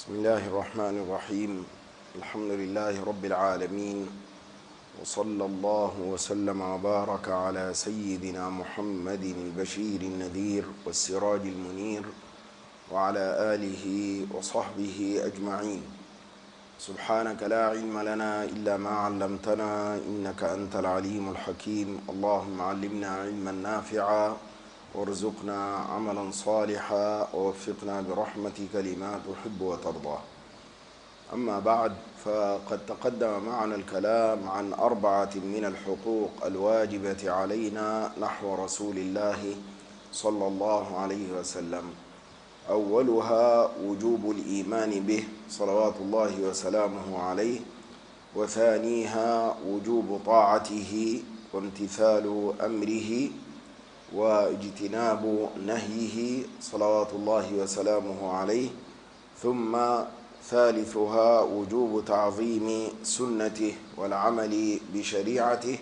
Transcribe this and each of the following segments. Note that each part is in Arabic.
بسم الله الرحمن الرحيم. الحمد لله رب العالمين، وصلى الله وسلم وبارك على سيدنا محمد البشير النذير والسراج المنير وعلى آله وصحبه أجمعين. سبحانك لا علم لنا إلا ما علمتنا إنك أنت العليم الحكيم. اللهم علمنا علما نافعا وارزقنا عملا صالحا ووفقنا برحمتك لما تحب وترضى. أما بعد، فقد تقدم معنا الكلام عن 4 من الحقوق الواجبة علينا نحو رسول الله صلى الله عليه وسلم. أولها وجوب الإيمان به صلوات الله وسلامه عليه، وثانيها وجوب طاعته وامتثال أمره واجتناب نهيه صلوات الله وسلامه عليه، ثم ثالثها وجوب تعظيم سنته والعمل بشريعته،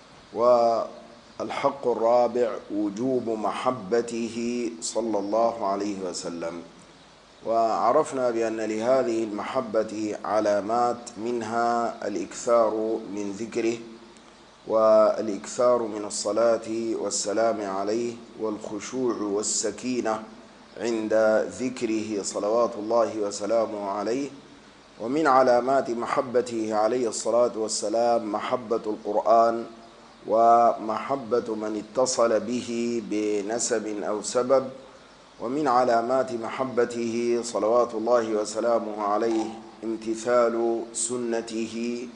والحق الرابع وجوب محبته صلى الله عليه وسلم. وعرفنا بأن لهذه المحبة علامات، منها الإكثار من ذكره والإكثار من الصلاة والسلام عليه والخشوع والسكينة عند ذكره صلوات الله وسلامه عليه. ومن علامات محبته عليه الصلاة والسلام محبة القرآن ومحبة من اتصل به بنسب أو سبب. ومن علامات محبته صلوات الله وسلامه عليه امتثال سنته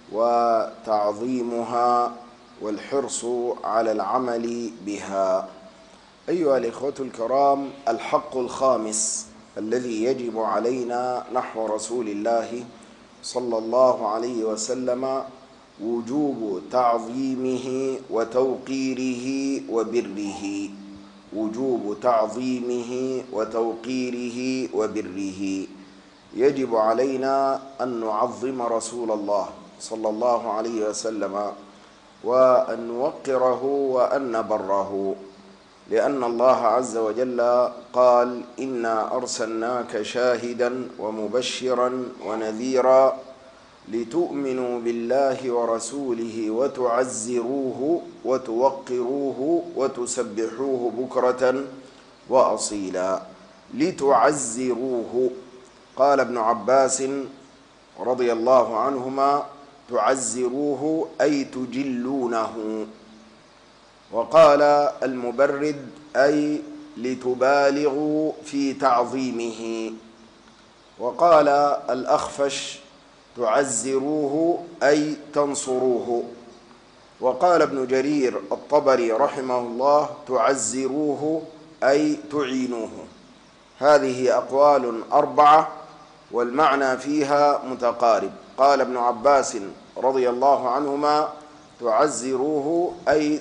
وتعظيمها والحرص على العمل بها. أيها الإخوة الكرام، الحق الخامس الذي يجب علينا نحو رسول الله صلى الله عليه وسلم وجوب تعظيمه وتوقيره وبره. وجوب تعظيمه وتوقيره وبره. يجب علينا أن نعظم رسول الله صلى الله عليه وسلم وأن نوقره وأن نبره، لأن الله عز وجل قال: إنا أرسلناك شاهدا ومبشرا ونذيرا لتؤمنوا بالله ورسوله وتعزروه وتوقروه وتسبحوه بكرة وأصيلا. لتعزروه، قال ابن عباس رضي الله عنهما: تعزروه أي تجلونه. وقال المبرد: أي لتبالغوا في تعظيمه. وقال الأخفش: تعزروه أي تنصروه. وقال ابن جرير الطبري رحمه الله: تعزروه أي تعينوه. هذه أقوال 4 والمعنى فيها متقارب. قال ابن عباس رضي الله عنهما: تعزروه أي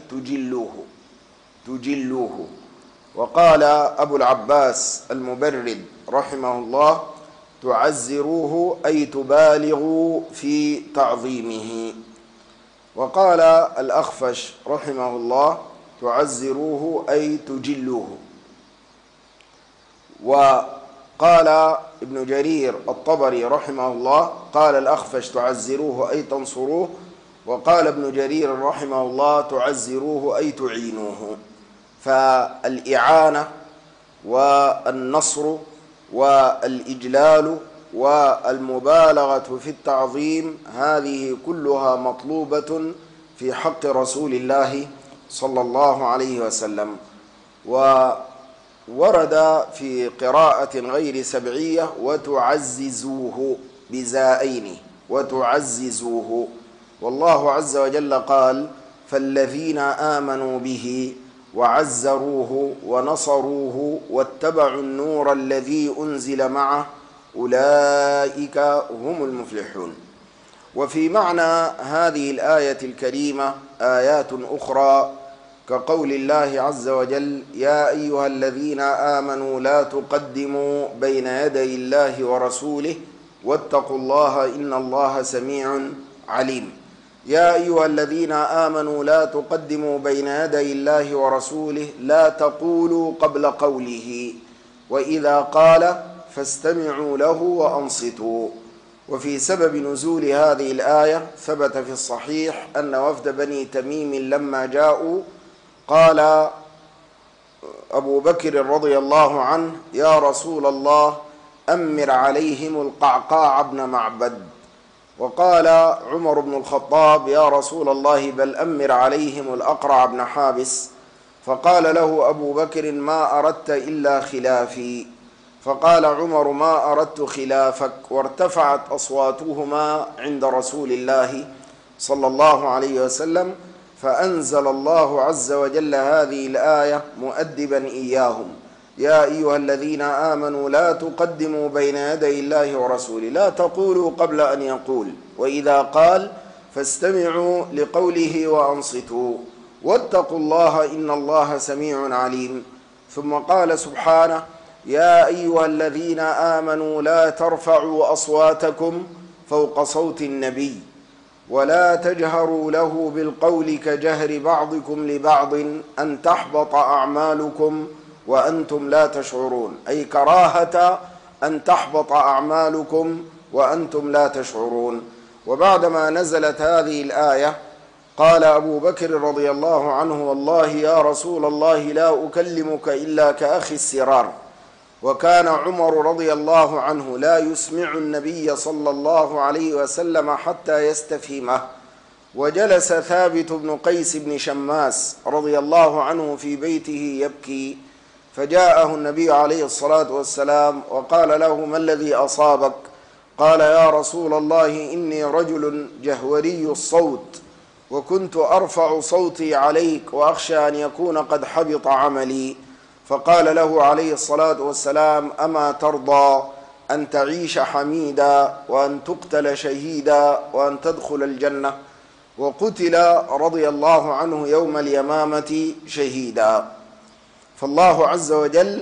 تجلوه. وقال أبو العباس المبرد رحمه الله: تعزروه أي تبالغوا في تعظيمه. وقال الأخفش رحمه الله: تعزروه أي تجلوه. وقال ابن جرير الطبري رحمه الله: قال الأخفش: تعزروه أي تنصروه. وقال ابن جرير رحمه الله: تعزروه أي تعينوه. فالإعانة والنصر والإجلال والمبالغة في التعظيم هذه كلها مطلوبة في حق رسول الله صلى الله عليه وسلم. وورد في قراءة غير سبعية: وتعززوه بزائين، وتعززوه. والله عز وجل قال: فالذين آمنوا به وعزروه ونصروه واتبعوا النور الذي أنزل معه أولئك هم المفلحون. وفي معنى هذه الآية الكريمة آيات أخرى كقول الله عز وجل: يا أيها الذين آمنوا لا تقدموا بين يدي الله ورسوله واتقوا الله إن الله سميع عليم. يا أيها الذين آمنوا لا تقدموا بين يدي الله ورسوله، لا تقولوا قبل قوله، وإذا قال فاستمعوا له وأنصتوا. وفي سبب نزول هذه الآية ثبت في الصحيح أن وفد بني تميم لما جاءوا قال أبو بكر رضي الله عنه: يا رسول الله أمر عليهم القعقاع بن معبد. وقال عمر بن الخطاب: يا رسول الله بل أمر عليهم الأقرع بن حابس. فقال له أبو بكر: ما أردت إلا خلافي. فقال عمر: ما أردت خلافك. وارتفعت أصواتهما عند رسول الله صلى الله عليه وسلم، فأنزل الله عز وجل هذه الآية مؤدبا إياهم: يا أيها الذين آمنوا لا تقدموا بين يدي الله ورسوله، لا تقولوا قبل أن يقول، وإذا قال فاستمعوا لقوله وأنصتوا واتقوا الله إن الله سميع عليم. ثم قال سبحانه: يا أيها الذين آمنوا لا ترفعوا أصواتكم فوق صوت النبي ولا تجهروا له بالقول كجهر بعضكم لبعض أن تحبط أعمالكم وأنتم لا تشعرون، أي كراهة أن تحبط أعمالكم وأنتم لا تشعرون. وبعدما نزلت هذه الآية قال أبو بكر رضي الله عنه: والله يا رسول الله لا أكلمك إلا كأخي السرار. وكان عمر رضي الله عنه لا يسمع النبي صلى الله عليه وسلم حتى يستفهمه. وجلس ثابت بن قيس بن شماس رضي الله عنه في بيته يبكي، فجاءه النبي عليه الصلاة والسلام وقال له: ما الذي أصابك؟ قال: يا رسول الله إني رجل جهوري الصوت، وكنت أرفع صوتي عليك وأخشى أن يكون قد حبط عملي. فقال له عليه الصلاة والسلام: أما ترضى أن تعيش حميدا وأن تقتل شهيدا وأن تدخل الجنة؟ وقتل رضي الله عنه يوم اليمامة شهيدا. فالله عز وجل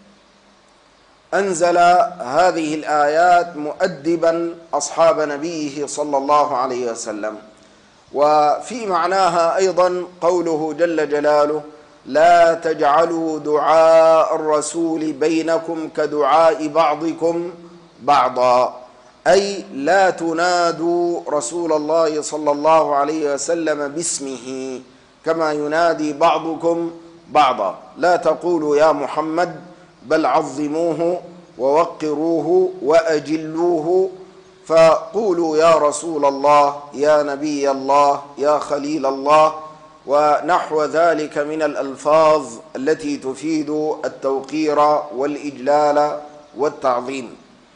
أنزل هذه الآيات مؤدبا أصحاب نبيه صلى الله عليه وسلم. وفي معناها أيضا قوله جل جلاله: لا تجعلوا دعاء الرسول بينكم كدعاء بعضكم بعضا، أي لا تنادوا رسول الله صلى الله عليه وسلم باسمه كما ينادي بعضكم بعضا. لا تقولوا يا محمد، بل عظموه ووقروه وأجلوه، فقولوا يا رسول الله، يا نبي الله، يا خليل الله، ونحو ذلك من الألفاظ التي تفيد التوقير والإجلال والتعظيم.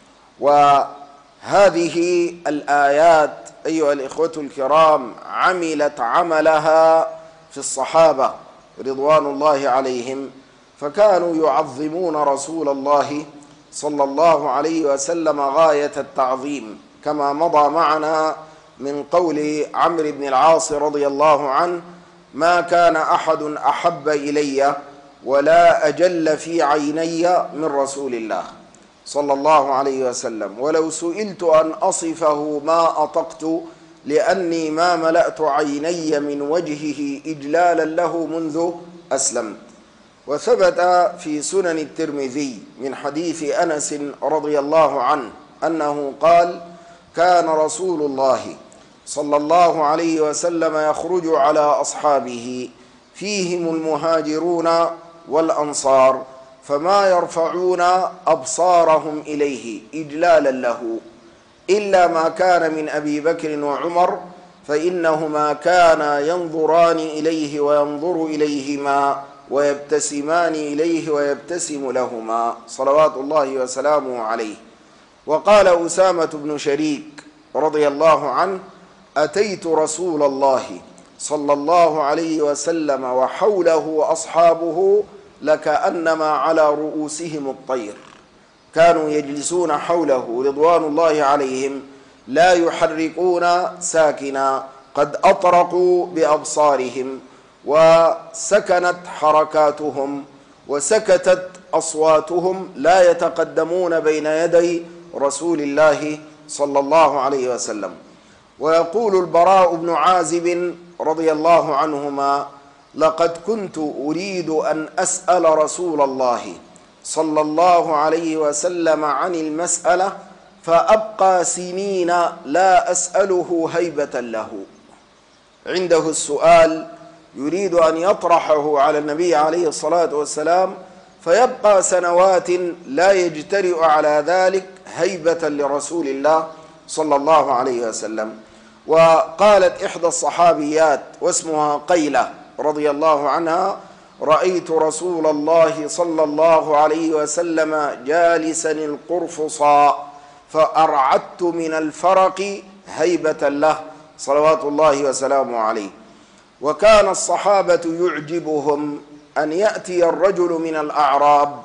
وهذه الآيات أيها الإخوة الكرام عملت عملها في الصحابة رضوان الله عليهم، فكانوا يعظمون رسول الله صلى الله عليه وسلم غاية التعظيم، كما مضى معنا من قول عمرو بن العاص رضي الله عنه: ما كان أحد أحب إلي ولا أجل في عيني من رسول الله صلى الله عليه وسلم، ولو سئلت أن أصفه ما أطقت، لأني ما ملأت عيني من وجهه إجلالا له منذ أسلمت. وثبت في سنن الترمذي من حديث أنس رضي الله عنه أنه قال: كان رسول الله صلى الله عليه وسلم يخرج على أصحابه فيهم المهاجرون والأنصار، فما يرفعون أبصارهم إليه إجلالا له إلا ما كان من أبي بكر وعمر، فإنهما كانا ينظران إليه وينظر إليهما ويبتسمان إليه ويبتسم لهما صلوات الله وسلامه عليه. وقال أسامة بن شريك رضي الله عنه: أتيت رسول الله صلى الله عليه وسلم وحوله أصحابه لكأنما على رؤوسهم الطير. كانوا يجلسون حوله رضوان الله عليهم لا يحركون ساكنا، قد أطرقوا بأبصارهم وسكنت حركاتهم وسكتت أصواتهم، لا يتقدمون بين يدي رسول الله صلى الله عليه وسلم. ويقول البراء بن عازب رضي الله عنهما: لقد كنت أريد أن أسأل رسول الله صلى الله عليه وسلم عن المسألة فأبقى سنين لا أسأله هيبة له. عنده السؤال يريد أن يطرحه على النبي عليه الصلاة والسلام، فيبقى سنوات لا يجترئ على ذلك هيبة لرسول الله صلى الله عليه وسلم. وقالت إحدى الصحابيات واسمها قيلة رضي الله عنها: رأيت رسول الله صلى الله عليه وسلم جالسا القرفصا فأرعدت من الفرق هيبة له صلوات الله وسلامه عليه. وكان الصحابة يعجبهم أن يأتي الرجل من الأعراب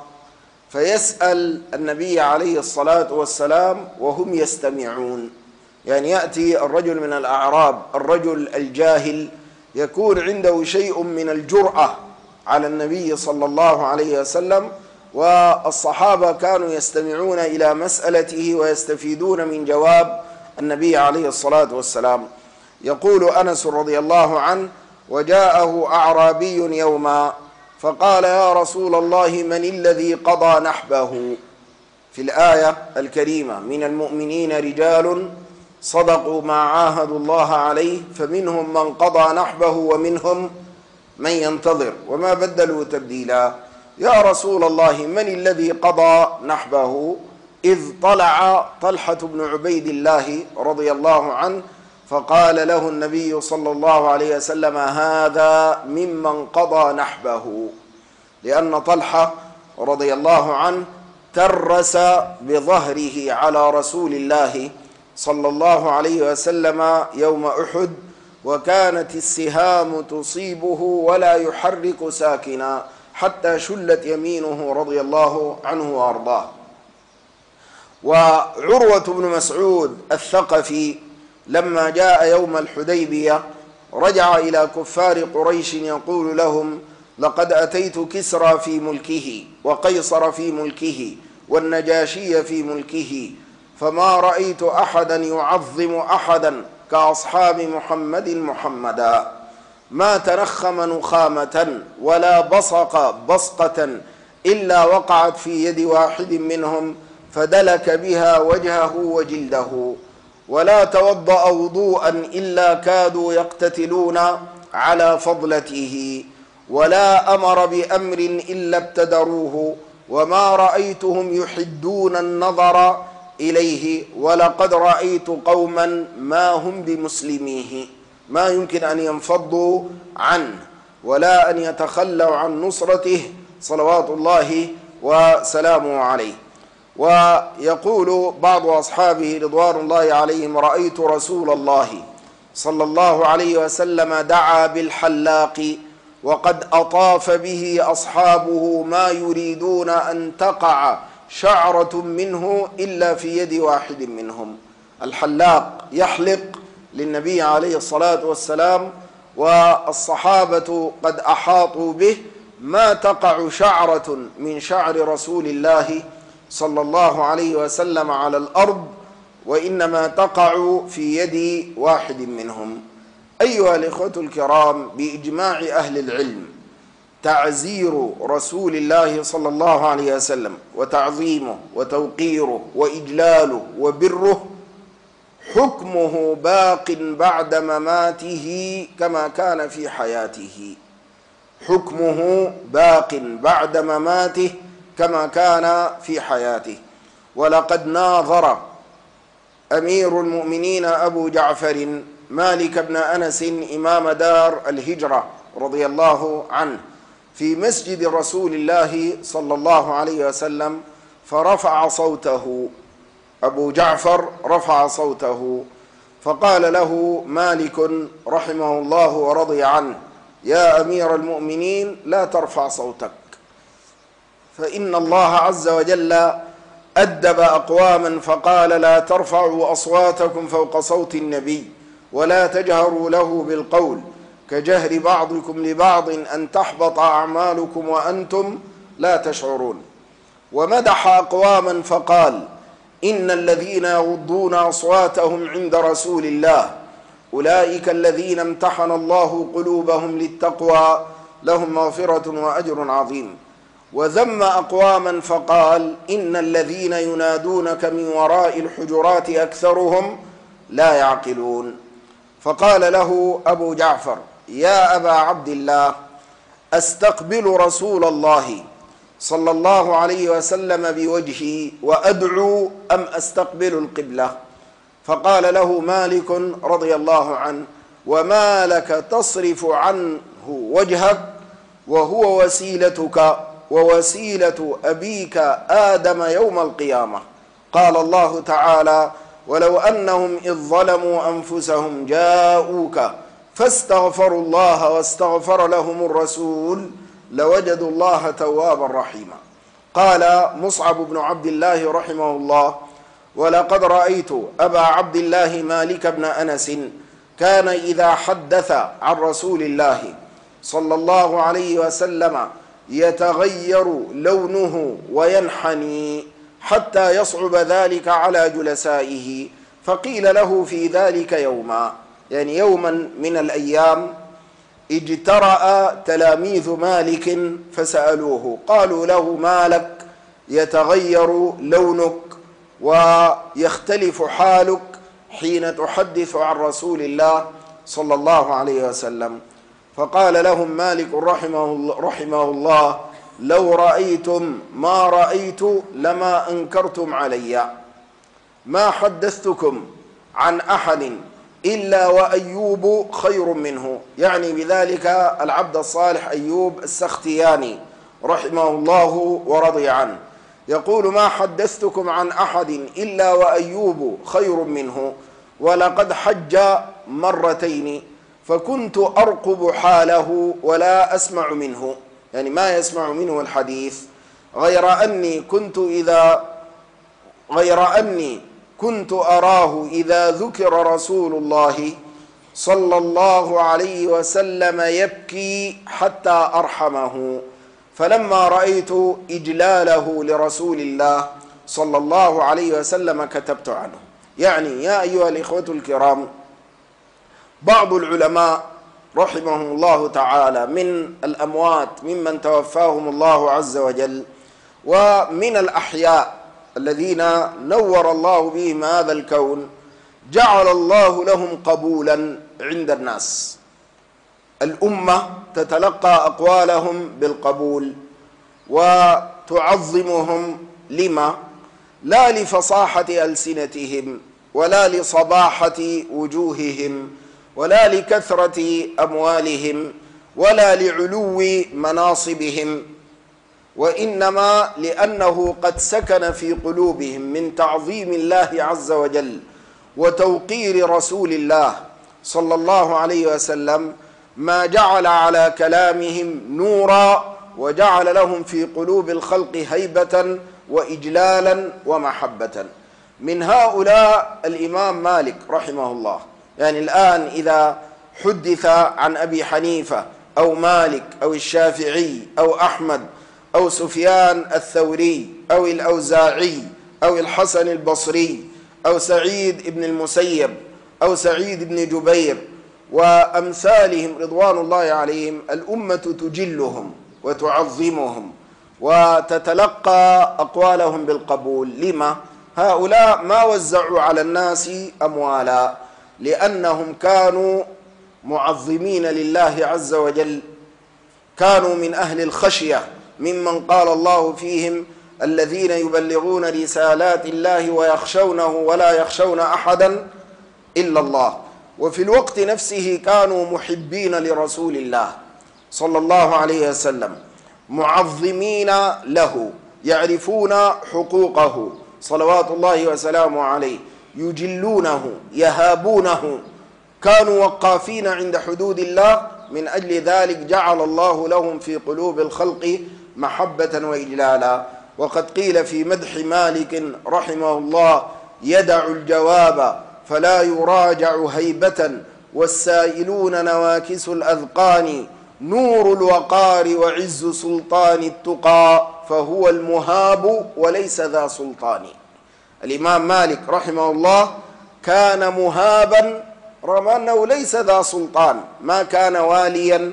فيسأل النبي عليه الصلاة والسلام وهم يستمعون. يعني يأتي الرجل من الأعراب، الرجل الجاهل، يكون عنده شيء من الجرأة على النبي صلى الله عليه وسلم، والصحابة كانوا يستمعون إلى مسألته ويستفيدون من جواب النبي عليه الصلاة والسلام. يقول أنس رضي الله عنه: وجاءه أعرابي يوما فقال: يا رسول الله من الذي قضى نحبه؟ في الآية الكريمة: من المؤمنين رجال صدقوا ما عاهدوا الله عليه فمنهم من قضى نحبه ومنهم من ينتظر وما بدلوا تبديلا. يا رسول الله من الذي قضى نحبه؟ إذ طلع طلحة بن عبيد الله رضي الله عنه فقال له النبي صلى الله عليه وسلم: هذا ممن قضى نحبه، لأن طلحة رضي الله عنه ترس بظهره على رسول الله صلى الله عليه وسلم يوم أحد، وكانت السهام تصيبه ولا يحرك ساكنا حتى شلت يمينه رضي الله عنه وأرضاه. وعروة بن مسعود الثقفي لما جاء يوم الحديبية رجع إلى كفار قريش يقول لهم: لقد أتيت كسرى في ملكه وقيصر في ملكه والنجاشي في ملكه، فما رأيت أحدا يعظم أحدا كأصحاب محمد محمدا، ما تنخم نخامة ولا بصق بصقة إلا وقعت في يد واحد منهم فدلك بها وجهه وجلده، ولا توضأ وضوءا إلا كادوا يقتتلون على فضلته، ولا أمر بأمر إلا ابتدروه، وما رأيتهم يحدون النظر إليه، ولقد رأيت قوما ما هم بمسلميه، ما يمكن أن ينفضوا عنه ولا أن يتخلوا عن نصرته صلوات الله وسلامه عليه. ويقول بعض أصحابه رضوان الله عليهم: رأيت رسول الله صلى الله عليه وسلم دعا بالحلاق وقد أطاف به أصحابه ما يريدون أن تقع شعرة منه إلا في يد واحد منهم. الحلاق يحلق للنبي عليه الصلاة والسلام والصحابة قد أحاطوا به، ما تقع شعرة من شعر رسول الله صلى الله عليه وسلم على الأرض، وإنما تقع في يد واحد منهم. أيها الإخوة الكرام، بإجماع أهل العلم تعزير رسول الله صلى الله عليه وسلم وتعظيمه وتوقيره وإجلاله وبره حكمه باق بعد مماته كما كان في حياته، حكمه باق بعد مماته كما كان في حياته. ولقد ناظر أمير المؤمنين أبو جعفر مالك بن أنس إمام دار الهجرة رضي الله عنه في مسجد رسول الله صلى الله عليه وسلم، فرفع صوته، أبو جعفر رفع صوته فقال له مالك رحمه الله ورضي عنه: يا أمير المؤمنين لا ترفع صوتك، فإن الله عز وجل أدب أقواما فقال: لا ترفعوا أصواتكم فوق صوت النبي ولا تجهروا له بالقول كجهر بعضكم لبعض أن تحبط أعمالكم وأنتم لا تشعرون. ومدح أقواما فقال: إن الذين يغضون أصواتهم عند رسول الله أولئك الذين امتحن الله قلوبهم للتقوى لهم مغفرة وأجر عظيم. وذم أقواما فقال: إن الذين ينادونك من وراء الحجرات أكثرهم لا يعقلون. فقال له أبو جعفر: يا أبا عبد الله، أستقبل رسول الله صلى الله عليه وسلم بوجهي وأدعو أم أستقبل القبلة؟ فقال له مالك رضي الله عنه: وما لك تصرف عنه وجهك وهو وسيلتك ووسيلة أبيك آدم يوم القيامة. قال الله تعالى: ولو أنهم إذ ظلموا أنفسهم جاءوك فاستغفروا الله واستغفر لهم الرسول لوجدوا الله توابا رحيما. قال مصعب بن عبد الله رحمه الله: ولقد رأيت أبا عبد الله مالك بن أنس كان إذا حدث عن رسول الله صلى الله عليه وسلم يتغير لونه وينحني حتى يصعب ذلك على جلسائه. فقيل له في ذلك يوما، يعني يوما من الأيام، اجترأ تلاميذ مالك فسألوه، قالوا له: ما لك يتغير لونك ويختلف حالك حين تحدث عن رسول الله صلى الله عليه وسلم؟ فقال لهم مالك رحمه الله: لو رأيتم ما رأيت لما أنكرتم علي، ما حدثتكم عن أحد إلا وأيوب خير منه، يعني بذلك العبد الصالح أيوب السختياني رحمه الله ورضي عنه، يقول: ما حدثتكم عن أحد إلا وأيوب خير منه، ولقد حج مرتين فكنت أرقب حاله ولا أسمع منه، يعني ما يسمع منه الحديث، غير أني كنت أراه إذا ذكر رسول الله صلى الله عليه وسلم يبكي حتى أرحمه، فلما رأيت إجلاله لرسول الله صلى الله عليه وسلم كتبت عنه. يعني يا أيها الإخوة الكرام، بعض العلماء رحمهم الله تعالى من الأموات ممن توفاهم الله عز وجل ومن الأحياء الذين نور الله بهم هذا الكون، جعل الله لهم قبولا عند الناس. الأمة تتلقى أقوالهم بالقبول وتعظمهم، لما؟ لا لفصاحة ألسنتهم ولا لصباحة وجوههم ولا لكثرة أموالهم ولا لعلو مناصبهم، وإنما لأنه قد سكن في قلوبهم من تعظيم الله عز وجل وتوقير رسول الله صلى الله عليه وسلم ما جعل على كلامهم نورا وجعل لهم في قلوب الخلق هيبة وإجلالا ومحبة. من هؤلاء الإمام مالك رحمه الله. يعني الآن إذا حدث عن أبي حنيفة أو مالك أو الشافعي أو أحمد أو سفيان الثوري أو الأوزاعي أو الحسن البصري أو سعيد بن المسيب أو سعيد بن جبير وأمثالهم رضوان الله عليهم، الأمة تجلهم وتعظمهم وتتلقى أقوالهم بالقبول. لما؟ هؤلاء ما وزعوا على الناس أموالا، لأنهم كانوا معظمين لله عز وجل، كانوا من أهل الخشية، ممن قال الله فيهم: الذين يبلغون رسالات الله ويخشونه ولا يخشون أحدا إلا الله. وفي الوقت نفسه كانوا محبين لرسول الله صلى الله عليه وسلم، معظمين له، يعرفون حقوقه صلوات الله وسلامه عليه، يجلونه يهابونه، كانوا وقافين عند حدود الله. من أجل ذلك جعل الله لهم في قلوب الخلق محبة وإجلالا. وقد قيل في مدح مالك رحمه الله: يدع الجواب فلا يراجع هيبة، والسائلون نواكس الأذقان، نور الوقار وعز سلطان التقى، فهو المهاب وليس ذا سلطان. الإمام مالك رحمه الله كان مهابا رغم أنه ليس ذا سلطان، ما كان واليا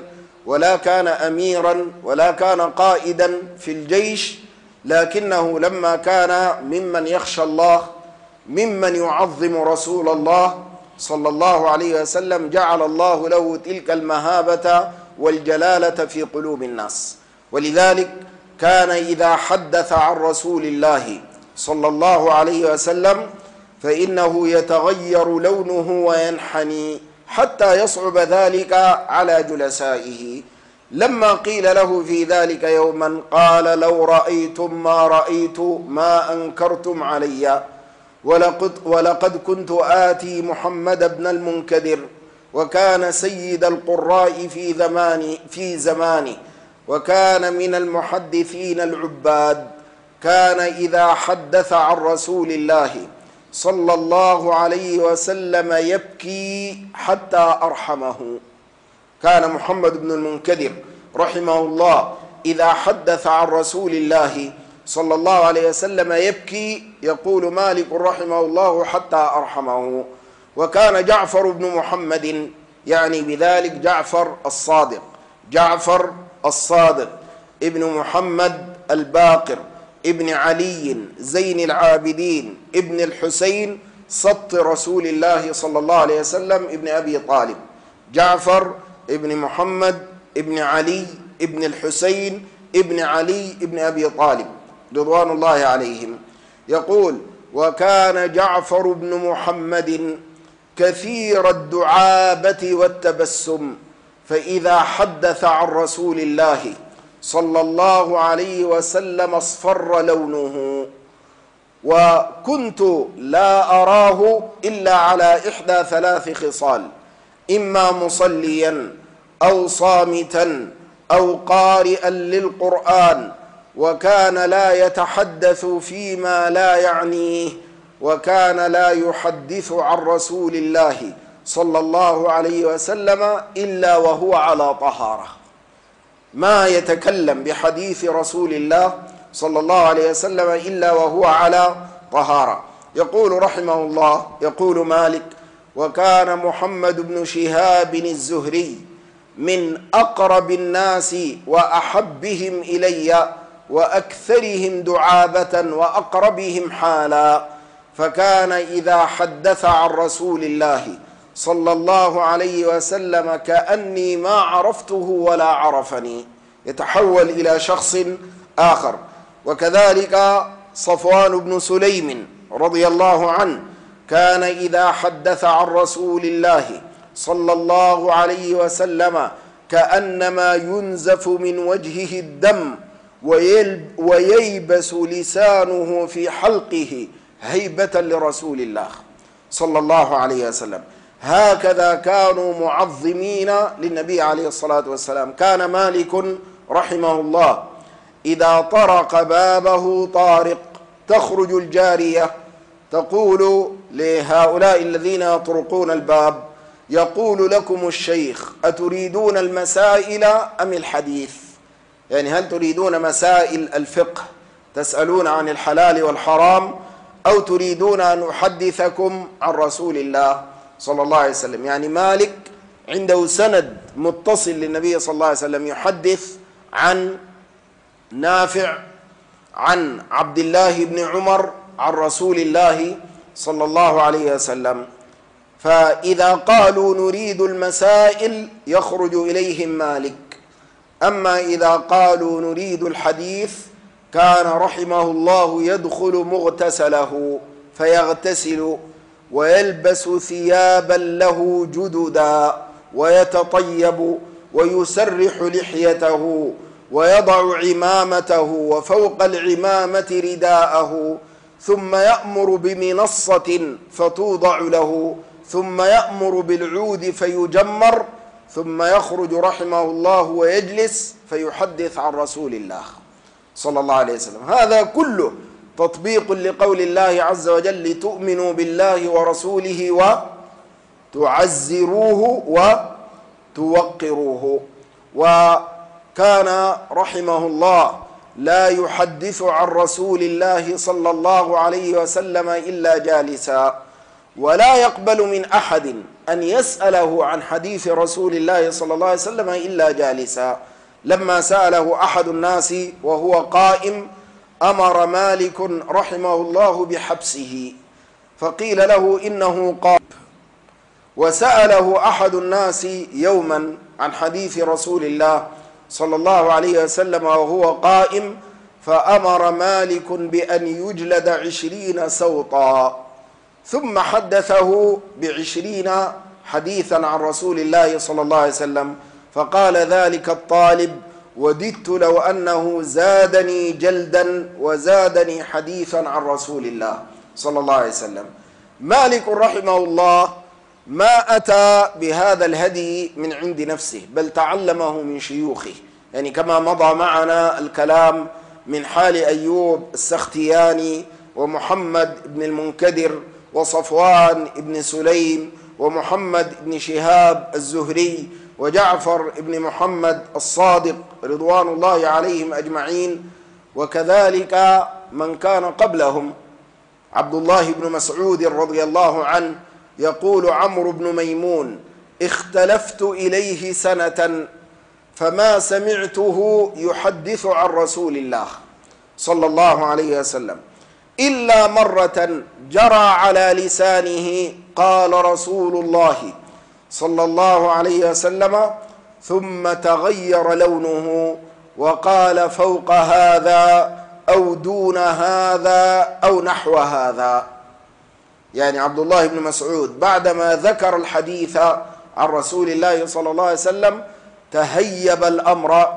ولا كان أميرا ولا كان قائدا في الجيش، لكنه لما كان ممن يخشى الله، ممن يعظم رسول الله صلى الله عليه وسلم، جعل الله له تلك المهابة والجلالة في قلوب الناس. ولذلك كان إذا حدث عن رسول الله صلى الله عليه وسلم فإنه يتغير لونه وينحني حتى يصعب ذلك على جلسائه. لما قيل له في ذلك يوما قال: لو رأيتم ما رأيت ما أنكرتم علي، ولقد كنت آتي محمد بن المنكدر، وكان سيد القراء في زمانه، وكان من المحدثين العباد، كان إذا حدث عن رسول الله صلى الله عليه وسلم يبكي حتى أرحمه. كان محمد بن المنكدر رحمه الله إذا حدث عن رسول الله صلى الله عليه وسلم يبكي، يقول مالك رحمه الله حتى أرحمه. وكان جعفر بن محمد، يعني بذلك جعفر الصادق ابن محمد الباقر ابن علي زين العابدين ابن الحسين سبط رسول الله صلى الله عليه وسلم ابن أبي طالب، جعفر ابن محمد ابن علي ابن الحسين ابن علي ابن أبي طالب رضوان الله عليهم، يقول: وكان جعفر بن محمد كثير الدعابة والتبسم، فإذا حدث عن رسول الله صلى الله عليه وسلم اصفر لونه، وكنت لا أراه إلا على إحدى 3 خصال: إما مصليا أو صامتا أو قارئا للقرآن، وكان لا يتحدث فيما لا يعنيه، وكان لا يحدث عن رسول الله صلى الله عليه وسلم إلا وهو على طهارة، ما يتكلم بحديث رسول الله صلى الله عليه وسلم إلا وهو على طهارة. يقول رحمه الله، يقول مالك: وكان محمد بن شهاب الزهري من أقرب الناس وأحبهم إلي وأكثرهم دعابة وأقربهم حالا، فكان إذا حدث عن رسول الله صلى الله عليه وسلم كأني ما عرفته ولا عرفني، يتحول إلى شخص آخر. وكذلك صفوان بن سليم رضي الله عنه كان إذا حدث عن رسول الله صلى الله عليه وسلم كأنما ينزف من وجهه الدم وييبس لسانه في حلقه هيبة لرسول الله صلى الله عليه وسلم. هكذا كانوا معظمين للنبي عليه الصلاة والسلام. كان مالك رحمه الله إذا طرق بابه طارق تخرج الجارية تقول لهؤلاء الذين يطرقون الباب: يقول لكم الشيخ أتريدون المسائل أم الحديث؟ يعني هل تريدون مسائل الفقه تسألون عن الحلال والحرام، أو تريدون أن أحدثكم عن رسول الله صلى الله عليه وسلم؟ يعني مالك عنده سند متصل للنبي صلى الله عليه وسلم يحدث عن نافع عن عبد الله بن عمر عن رسول الله صلى الله عليه وسلم. فإذا قالوا نريد المسائل يخرج إليهم مالك، أما إذا قالوا نريد الحديث كان رحمه الله يدخل مغتسله فيغتسل ويلبس ثيابا له جددا ويتطيب ويسرح لحيته ويضع عمامته وفوق العمامة رداءه، ثم يأمر بمنصة فتوضع له، ثم يأمر بالعود فيجمر، ثم يخرج رحمه الله ويجلس فيحدث عن رسول الله صلى الله عليه وسلم. هذا كله تطبيق لقول الله عز وجل: لتؤمنوا بالله ورسوله وتعزروه وتوقروه. وكان رحمه الله لا يحدث عن رسول الله صلى الله عليه وسلم إلا جالسا، ولا يقبل من أحد أن يسأله عن حديث رسول الله صلى الله عليه وسلم إلا جالسا. لما سأله أحد الناس وهو قائم أمر مالك رحمه الله بحبسه، فقيل له إنه قائم. وسأله أحد الناس يوما عن حديث رسول الله صلى الله عليه وسلم وهو قائم، فأمر مالك بأن يجلد 20 سوطا، ثم حدثه ب20 حديثا عن رسول الله صلى الله عليه وسلم. فقال ذلك الطالب: وددت لو أنه زادني جلدا وزادني حديثا عن رسول الله صلى الله عليه وسلم. مالك رحمه الله ما أتى بهذا الهدي من عند نفسه، بل تعلمه من شيوخه، يعني كما مضى معنا الكلام من حال أيوب السختياني ومحمد بن المنكدر وصفوان بن سليم ومحمد بن شهاب الزهري وجعفر بن محمد الصادق رضوان الله عليهم أجمعين، وكذلك من كان قبلهم. عبد الله بن مسعود رضي الله عنه يقول عمرو بن ميمون: اختلفت إليه سنة فما سمعته يحدث عن رسول الله صلى الله عليه وسلم إلا مرة جرى على لسانه قال رسول الله صلى الله عليه وسلم، ثم تغير لونه وقال فوق هذا أو دون هذا أو نحو هذا. يعني عبد الله بن مسعود بعدما ذكر الحديث عن رسول الله صلى الله عليه وسلم تهيب الأمر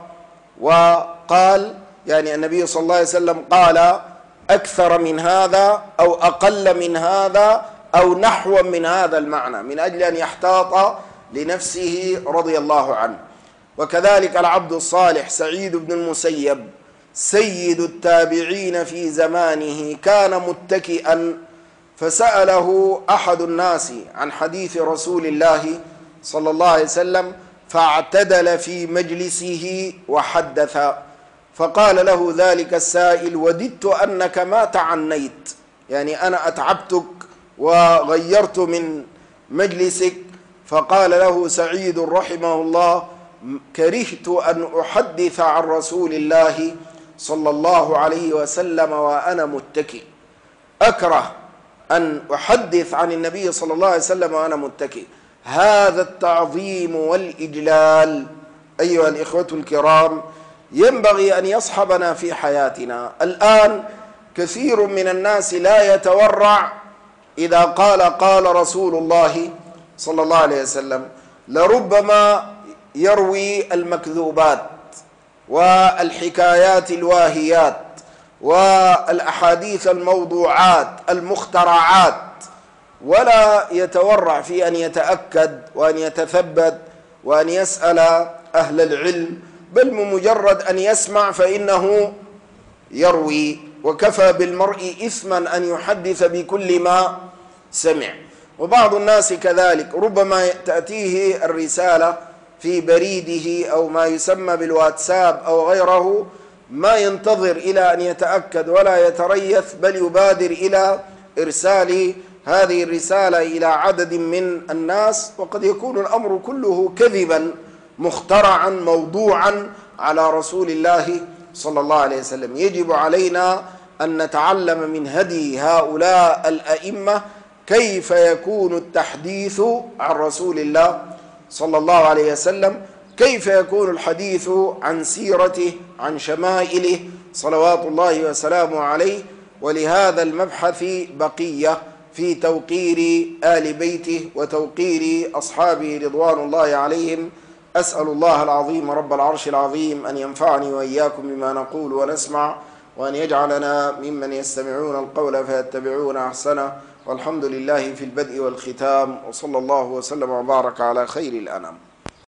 وقال، يعني النبي صلى الله عليه وسلم قال أكثر من هذا أو أقل من هذا أو نحو من هذا المعنى، من أجل أن يحتاط لنفسه رضي الله عنه. وكذلك العبد الصالح سعيد بن المسيب سيد التابعين في زمانه كان متكئا، فسأله أحد الناس عن حديث رسول الله صلى الله عليه وسلم فاعتدل في مجلسه وحدث، فقال له ذلك السائل: وددت أنك ما تعنيت، يعني أنا أتعبتك وغيرت من مجلسك. فقال له سعيد رحمه الله: كرهت أن أحدث عن رسول الله صلى الله عليه وسلم وأنا متكئ، أكره أن أحدث عن النبي صلى الله عليه وسلم وأنا متكئ. هذا التعظيم والإجلال أيها الإخوة الكرام ينبغي أن يصحبنا في حياتنا. الآن كثير من الناس لا يتورع إذا قال رسول الله صلى الله عليه وسلم، لربما يروي المكذوبات والحكايات الواهيات والأحاديث الموضوعات المخترعات، ولا يتورع في أن يتأكد وأن يتثبت وأن يسأل أهل العلم، بل بمجرد أن يسمع فإنه يروي، وكفى بالمرء إثما أن يحدث بكل ما سمع. وبعض الناس كذلك ربما تأتيه الرسالة في بريده أو ما يسمى بالواتساب أو غيره، ما ينتظر إلى أن يتأكد ولا يتريث، بل يبادر إلى إرسال هذه الرسالة إلى عدد من الناس، وقد يكون الأمر كله كذبا مخترعا موضوعا على رسول الله صلى الله عليه وسلم. يجب علينا أن نتعلم من هدي هؤلاء الأئمة كيف يكون التحديث عن رسول الله صلى الله عليه وسلم، كيف يكون الحديث عن سيرته عن شمائله صلوات الله وسلامه عليه. ولهذا المبحث بقية في توقير آل بيته وتوقير أصحابه رضوان الله عليهم. أسأل الله العظيم رب العرش العظيم أن ينفعني وإياكم بما نقول ونسمع، وأن يجعلنا ممن يستمعون القول فيتبعون أحسنه، والحمد لله في البدء والختام، وصلى الله وسلم وبارك على خير الأنام.